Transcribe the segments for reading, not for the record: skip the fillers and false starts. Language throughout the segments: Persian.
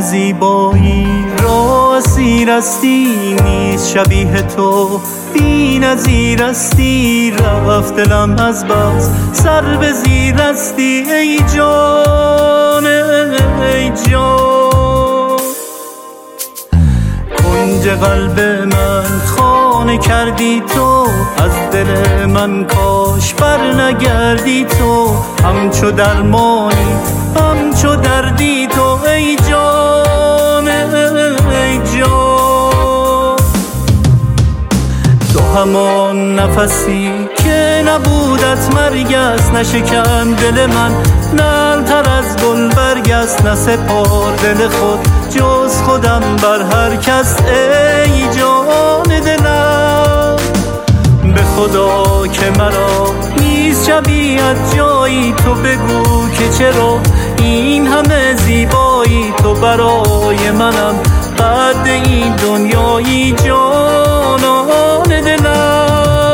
زیبایی را اسیر استی، نیست شبیه تو بی نظیر استی. رفت دلم از بس سر به زیر استی ای جان ای جان. کنج قلب من خانه کردی تو، از دل من کاش بر نگردی تو. همچو درمانی همچو دردی تو ای جان ای جان. تو همان نفسی که نبودت مرگ است، نشکن دل من نرم‌تر از گل برگ است. نسپار دل خود جز خودم بر هر کس ای جان دلم. به خدا که مرا نیست شبیه‌ات جایی، تو بگو که چرا این همه زیبایی. تو برای منم قد این دنیایی جانان دلم.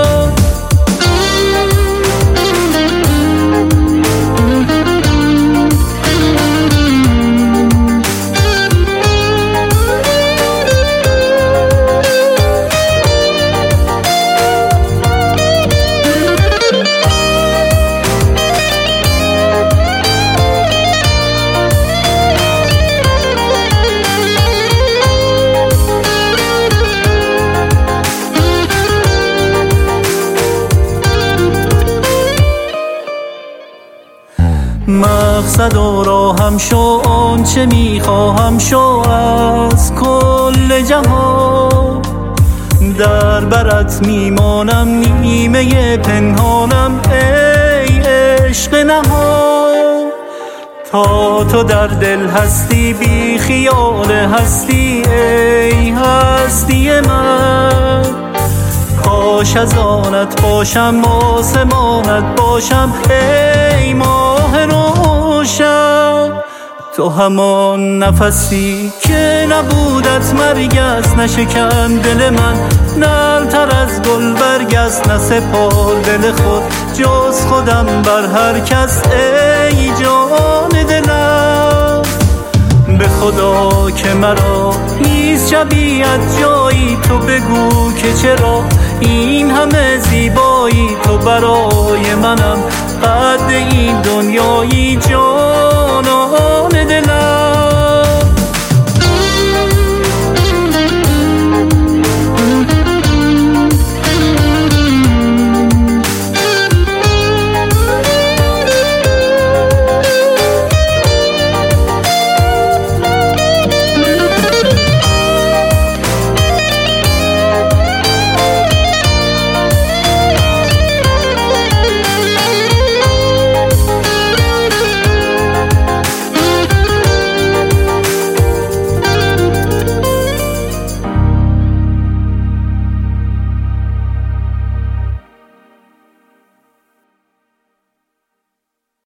مقصد و راهم شو آنچه میخواهم شو از کل جهان. در برت میمانم نیمه پنهانم ای عشق نهان. تا تو در دل هستی بی خیال هستی ای هستی من. کاش از آنت باشم آسمانت باشم ای ماه روشن. تو همان نفسی که نبودت مرگ است، نشکن دل من نرم‌تر از گل برگ است. نسپار دل خود جز خودم بر هر کس ای جان دلم. به خدا که مرا نیست شبیه‌ات جایی، تو بگو که چرا این همه زیبایی. تو برای منم قد این دنیایی جان.